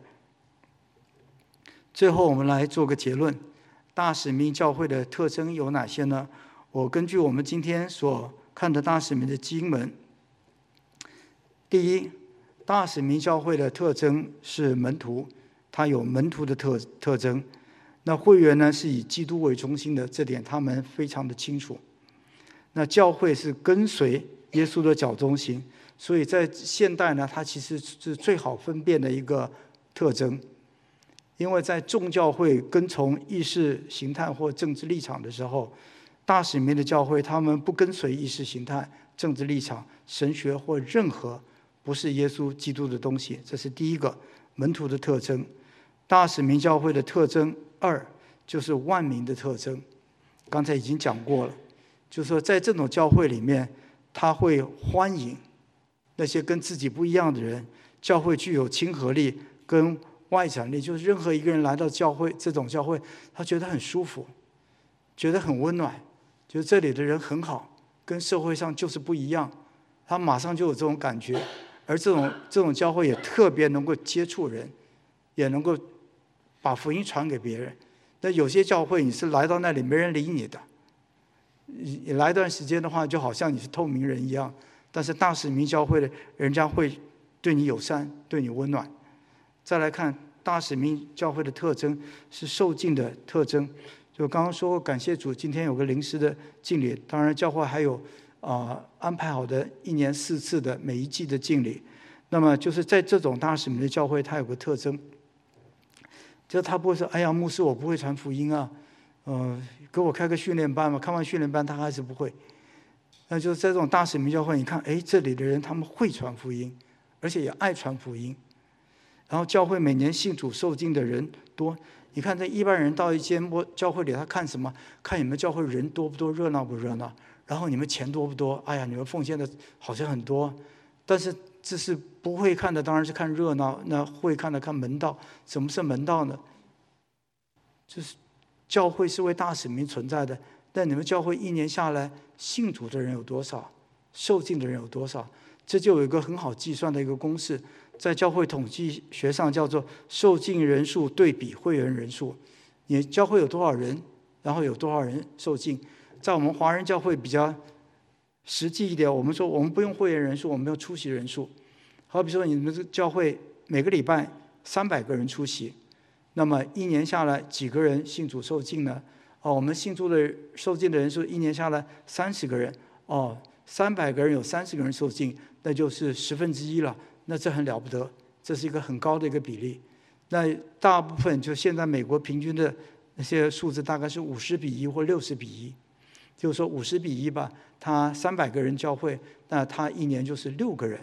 最后我们来做个结论，大使命教会的特征有哪些呢？我根据我们今天所看的大使命的经文，第一，大使命教会的特征是门徒，它有门徒的特征。那会员呢是以基督为中心的，这点他们非常的清楚。那教会是跟随耶稣的脚中行，所以在现代呢，它其实是最好分辨的一个特征。因为在众教会跟从意识形态或政治立场的时候，大使命的教会他们不跟随意识形态、政治立场、神学或任何不是耶稣基督的东西，这是第一个门徒的特征。大使命教会的特征2就是万民的特征，刚才已经讲过了，就是说在这种教会里面，他会欢迎那些跟自己不一样的人。教会具有亲和力跟外展力，就是任何一个人来到教会，这种教会他觉得很舒服，觉得很温暖，觉得这里的人很好，跟社会上就是不一样，他马上就有这种感觉。而这种教会也特别能够接触人，也能够把福音传给别人。那有些教会你是来到那里没人理你的，你来一段时间的话，就好像你是透明人一样。但是大使命教会的人家会对你友善，对你温暖。再来看大使命教会的特征是受敬的特征。就刚刚说过，感谢主，今天有个临时的敬礼。当然，教会还有安排好的1年4次的每一季的敬礼。那么就是在这种大使命的教会，它有个特征，就他不会说：“哎呀，牧师，我不会传福音啊，给我开个训练班嘛。”看完训练班，他还是不会。那就是在这种大使命教会，你看，这里的人他们会传福音，而且也爱传福音。然后教会每年信主受敬的人多。你看，这一般人到一间教会里，他看什么？看你们教会人多不多，热闹不热闹？然后你们钱多不多？哎呀，你们奉献的好像很多。但是这是不会看的，当然是看热闹。那会看的看门道。什么是门道呢？就是教会是为大使命存在的，但你们教会1年下来信主的人有多少，受敬的人有多少？这就有一个很好计算的一个公式，在教会统计学上叫做受敬人数对比会员人数。你教会有多少人，然后有多少人受敬。在我们华人教会比较实际一点，我们说我们不用会员人数，我们用出席人数。好比说你们这教会每个礼拜300个人出席，那么1年下来几个人信主受敬呢？我们信主的受敬的人数1年下来30个人， 300个人有30个人受浸，那就是1/10了，那这很了不得，这是一个很高的一个比例。那大部分就现在美国平均的那些数字大概是50:1或60:1，就是说50:1吧，他300个人教会，那他一年就是6个人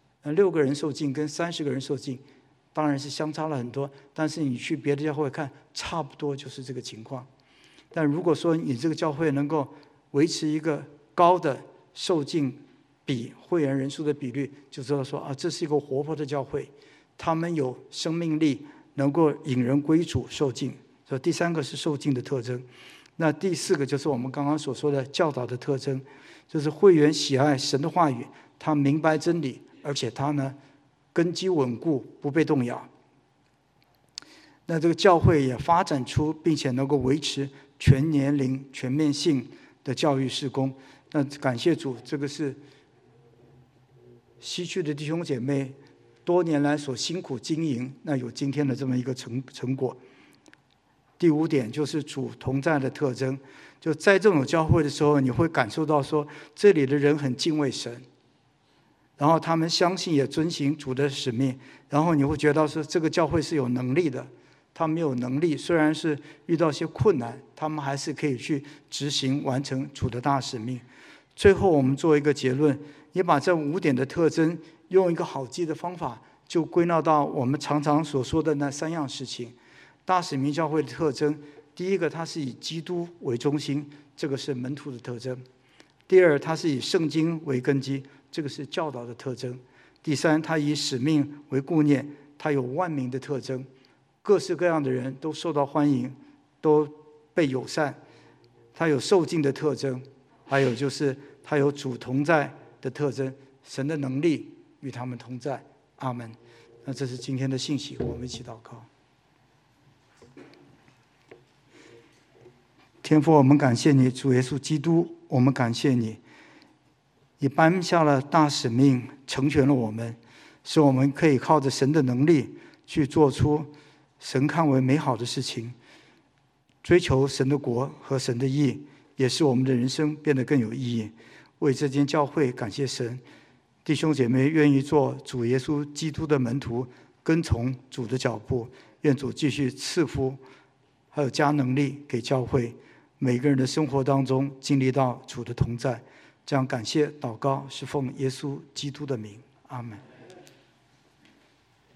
，6个人受浸跟30个人受浸，当然是相差了很多。但是你去别的教会看，差不多就是这个情况。但如果说你这个教会能够维持一个高的受浸比会员人数的比率，就知道说啊，这是一个活泼的教会，他们有生命力，能够引人归主受浸。所以第3个是受浸的特征。那第4个就是我们刚刚所说的教导的特征，就是会员喜爱神的话语，他明白真理，而且他呢根基稳固，不被动摇。那这个教会也发展出并且能够维持全年龄全面性的教育事工。那感谢主，这个是西区的弟兄姐妹多年来所辛苦经营，那有今天的这么一个成果。第5点就是主同在的特征，就在这种教会的时候，你会感受到说这里的人很敬畏神，然后他们相信也遵行主的使命，然后你会觉得说这个教会是有能力的，他们有能力，虽然是遇到一些困难，他们还是可以去执行完成主的大使命。最后我们做一个结论，也把这5点的特征用一个好记的方法，就归纳到我们常常所说的那3样事情。大使命教会的特征，第1个，它是以基督为中心，这个是门徒的特征；第2，它是以圣经为根基，这个是教导的特征；第3，它以使命为顾念，它有万民的特征，各式各样的人都受到欢迎，都被友善，它有受浸的特征，还有就是它有主同在的特征，神的能力与他们同在。阿们。那这是今天的信息，我们一起祷告。天父，我们感谢你，主耶稣基督，我们感谢你，你颁下了大使命，成全了我们，使我们可以靠着神的能力去做出神看为美好的事情，追求神的国和神的义，也使我们的人生变得更有意义。为这间教会感谢神，弟兄姐妹愿意做主耶稣基督的门徒，跟从主的脚步，愿主继续赐福还有加能力给教会，每个人的生活当中经历到主的同在。这样感谢祷告是奉耶稣基督的名，阿们。